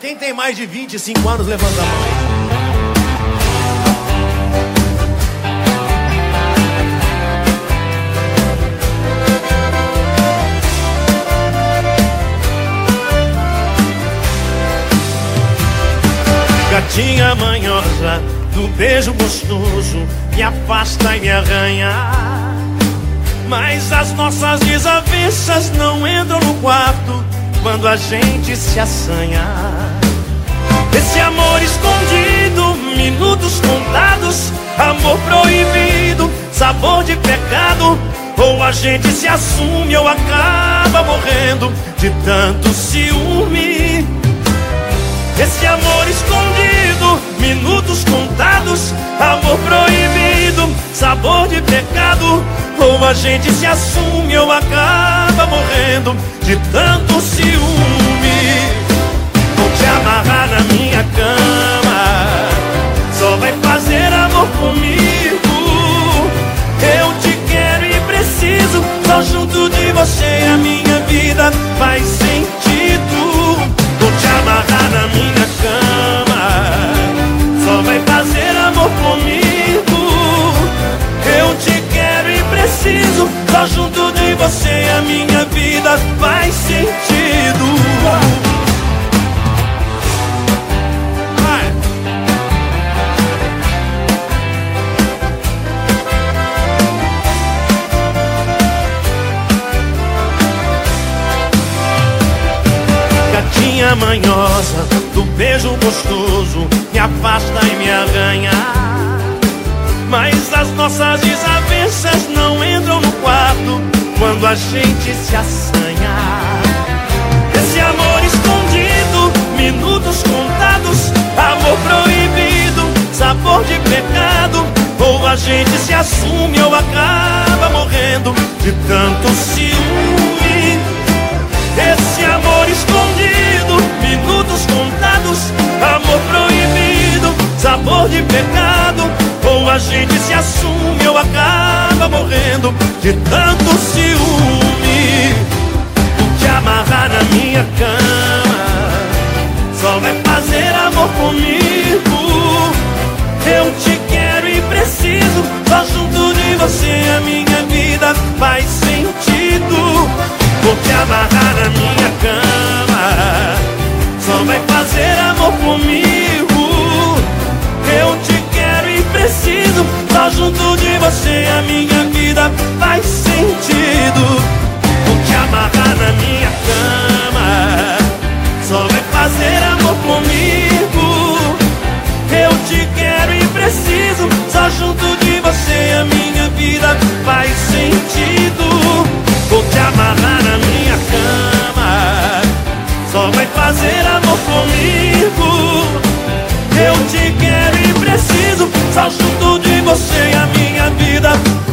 Quem tem mais de 25 anos, levanta a mão aí. Gatinha manhosa, do beijo gostoso, me afasta e me arranha. Mas as nossas desavenças não entram no quarto quando a gente se assanha. Esse amor escondido, minutos contados, amor proibido, sabor de pecado. Ou a gente se assume ou acaba morrendo de tanto ciúme. Esse amor escondido, minutos contados, amor proibido, sabor de pecado. Ou a gente se assume ou acaba morrendo de tanto ciúme. Vou te amarrar na minha cama, só vai fazer amor comigo. Eu te quero e preciso, só junto de você a minha vida faz sentido. Vou te amarrar na minha cama, só vai fazer amor comigo. Eu te quero e preciso, só junto de você a minha vida faz sentido. Gatinha manhosa, do beijo gostoso, me afasta e me arranha. Mas as nossas desavenças não entram no quarto quando a gente se assanha. Esse amor escondido, minutos contados, amor proibido, sabor de pecado. Ou a gente se assume ou acaba morrendo de tanto ciúme. Esse amor escondido, minutos contados, amor proibido, sabor de pecado. Ou a gente se assume ou acaba morrendo de tanto ciúme. Vou te amarrar na minha cama, só vai fazer amor comigo. Eu te quero e preciso, só junto de você a minha vida faz sentido. Vou te amarrar na minha cama, só vai fazer amor comigo. Eu te quero e preciso, só junto de você a minha vida faz sentido. Vou te amarrar na minha cama, só vai fazer amor comigo. Eu te quero e preciso, só junto de você a minha vida faz sentido. Vou te amarrar na minha cama, só vai fazer amor comigo. Eu te quero e preciso, só junto de você a minha vida